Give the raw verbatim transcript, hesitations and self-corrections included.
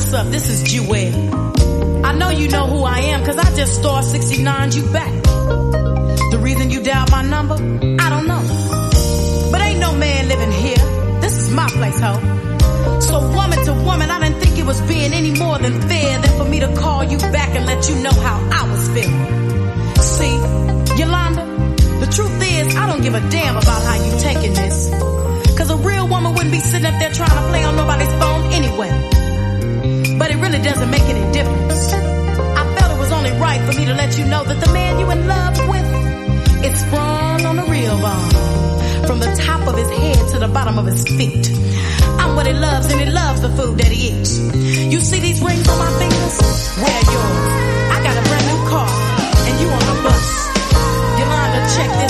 what's up? This is Jewel. I know you know who I am, cause I just star sixty-nine'd you back. The reason you dialed my number, I don't know. But ain't no man living here. This is my place, ho. So woman to woman, I didn't think it was being any more than fair than for me to call you back and let you know how I was feeling. See, Yolanda, the truth is, I don't give a damn about how you taking this. Cause a real woman wouldn't be sitting up there trying to play on nobody's phone anyway. But it really doesn't make any difference. I felt it was only right for me to let you know that the man you in love with, it's sprung on the real bone. From the top of his head to the bottom of his feet. I'm what he loves and he loves the food that he eats. You see these rings on my fingers? Wear yours. I got a brand new car and you on the bus. Yolanda, check this